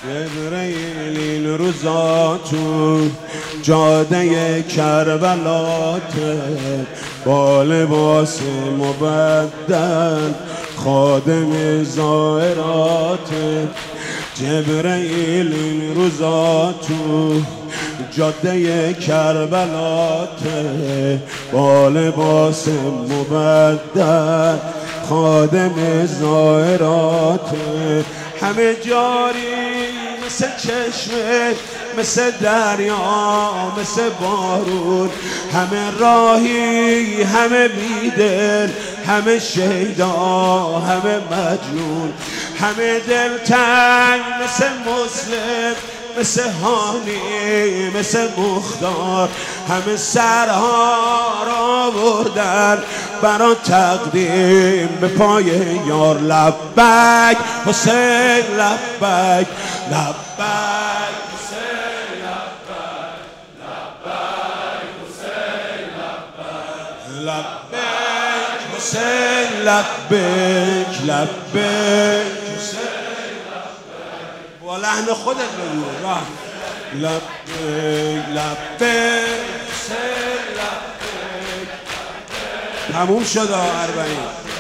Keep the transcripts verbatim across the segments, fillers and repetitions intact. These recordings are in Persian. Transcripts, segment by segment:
جبرئیل این روزا تو جاده کربلات با لباس مبدل خادم زائرات. جبرئیل این روزا تو جاده کربلات با لباس مبدل خادم زائرات. همه جاری مثل چشمه، مثل دریا، مثل بارون، همه راهی، همه بیدل، همه شیدا، همه مجنون، همه دلتنگ مثل مسلم، مثل هانی، مثل مختار، همه سرها را بردن برا تقدیم به پای یار. لبک حسین لبک، لبک حسین لبک، لبک حسین لبک، لبک حسین لبک، لبک حسین با لحن خودت بگو. لبک لبک حسین لبک. تموم شد اربعین.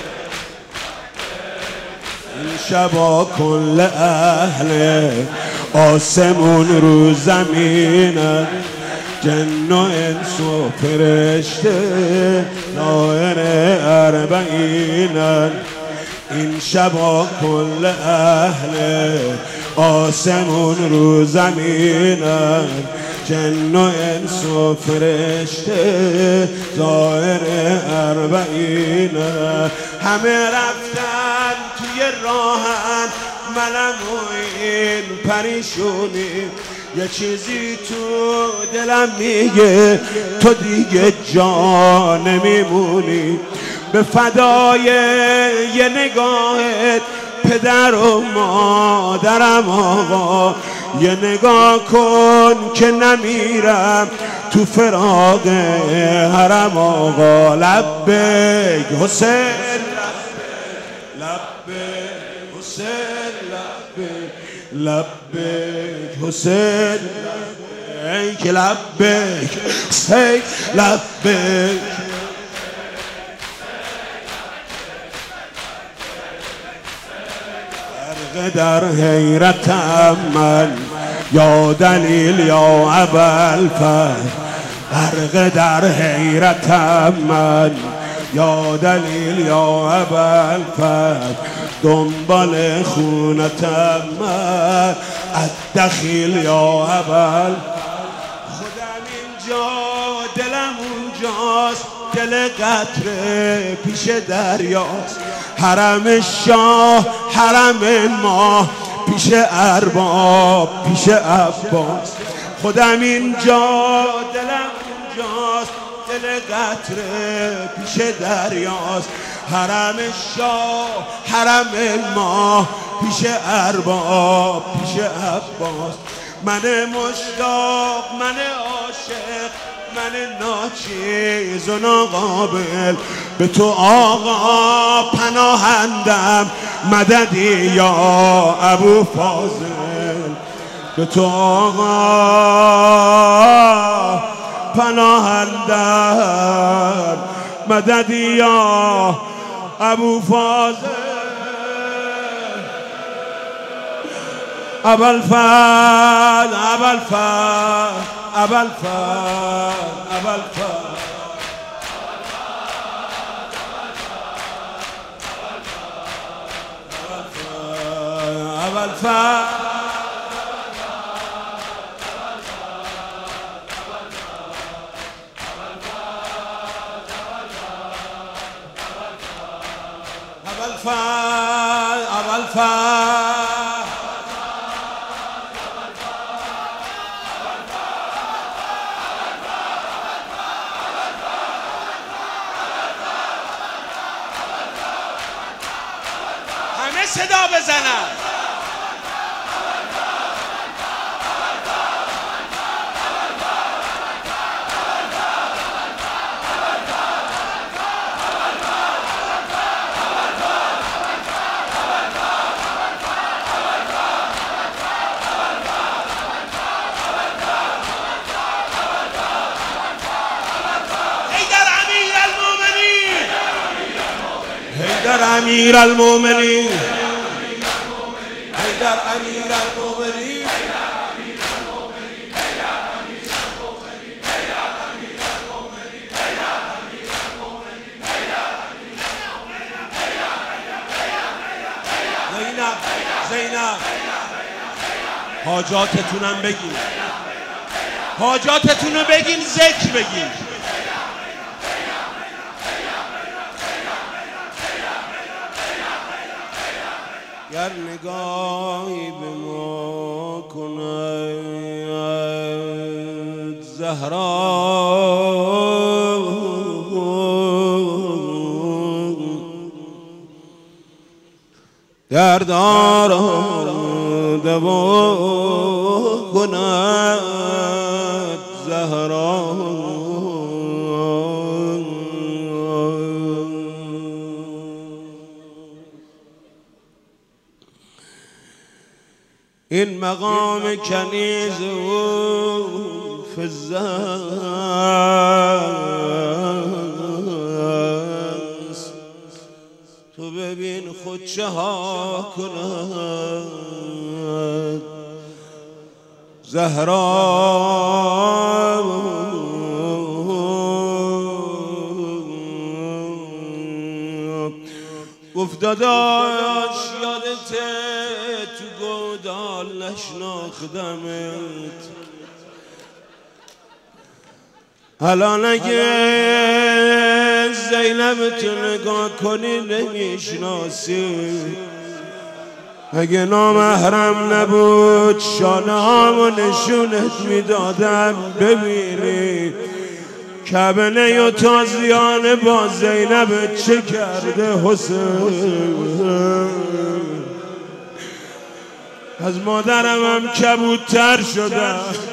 این شبا کل اهل آسمون رو زمینن، جن و انس و فرشته نایر اربعینن. این شبا کل اهل آسمون رو زمینن، جن و انس و فرشته ظاهر اربعینن. همه رفتن توی راهن، منم و این پریشونی. یه چیزی تو دلم میگه تو دیگه جا نمیمونی. به فدای یه نگاهت پدر و مادرم آقا، یه نگاه کن که نمیرم تو فراق حرم آقا. لبک حسین لبک حسین لبک، لبک حسین لبک، لبک حسین لبک. در حیرتم من یا دلیل یا ابوالفضل، غرق در حیرتم من یا دلیل یا ابوالفضل. دنبال خونتم من الدخیل یا ابوالفضل. خودم اینجا دلم اونجاست، دل قطره پیش دریاست. حرم شاه حرم ما پیش ارباب پیش عباس. خودم اینجا دلم اونجاست، دل قطره پیش دریاست. حرم شاه حرم ما پیش ارباب پیش عباس. من مشتاق، من عاشق، من ناچیز و ناقابل، به تو آقا پناهندم مددی یا ابو فاضل. به تو آقا پناهندم مددی یا ابو فاضل. ابوالفضل ابوالفضل ابوالفضل ابوالفضل. ابوالفضل ابوالفضل. همه صدا بزنن. حیدر امیر المومنین، حیدر امیر المومنین، زینب زینب حاجاتتونم بگین، حاجاتتون رو بگین، ذکر بگین. گر نگاهی به ما کند زهرا، دردار دوا کند زهرا. این مقام کنیز و فضه است، تو ببین خود چه ها کند زهرا. گفت داداش یادته تو گودال نشناختمت، الان اگه زینب تو نگاه کنی نمیشناسی، اگه نامحرم نبود شانه هامو نشونت میدادم ببینی کبنه و تازیانه با زینب چه کرده حسین. از مادرم هم کبودتر شدم.